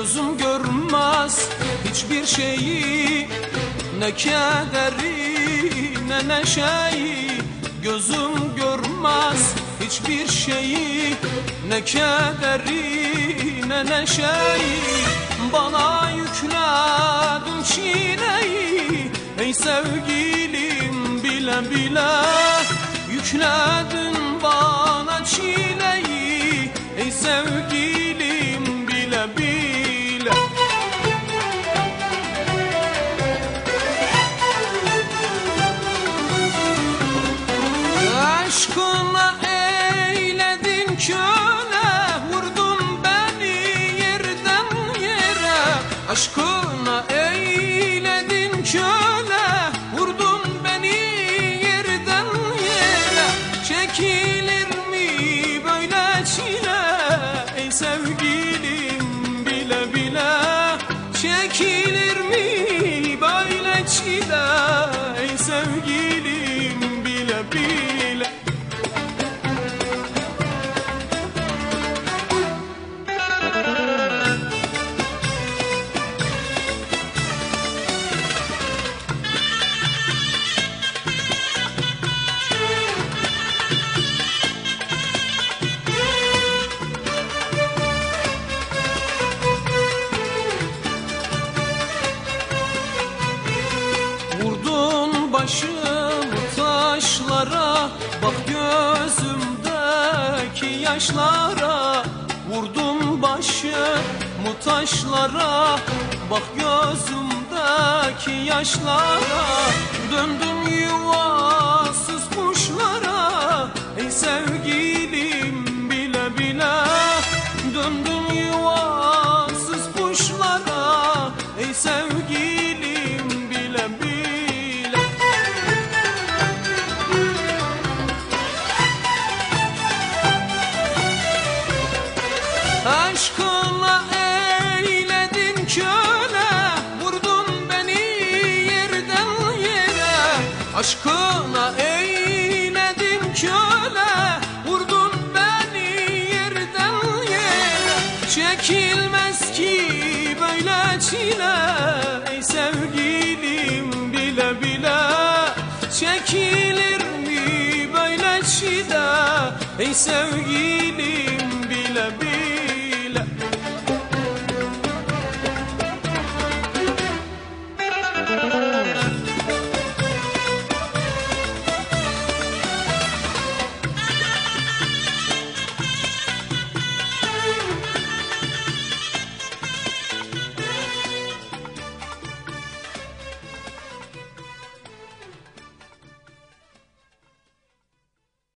gözüm görmez hiçbir şeyi, ne kederi ne neşeyi. Gözüm görmez hiçbir şeyi, ne kederi ne neşeyi. Bana yükledin çileyi, ey sevgilim bile bile. Yükledin bana çileyi, ey sevgilim bile bile. Aşkına eyledin köle, vurdun beni yerden yere. Aşkına eyledin köle, vurdun beni yerden yere. Çekilir mi böyle çile, ey sevgilim bile bile. Çekilir mi böyle çile, ey sevgilim bile bile. Vurdun başımı taşlara, bak gözümdeki yaşlara. Vurdum başımı taşlara, bak gözümdeki yaşlara. Döndüm yuvasız kuşlara, ey sevgilim bile bile. Döndüm yuvasız kuşlara, ey sevgilim bile bile. Aşkına eyledin köle, vurdun beni yerden yere. Aşkına eyledin köle, vurdun beni yerden yere. Çekilmez ki böyle çile, ey sevgilim bile bile. Çekilir mi böyle çile, ey sevgilim bile bile.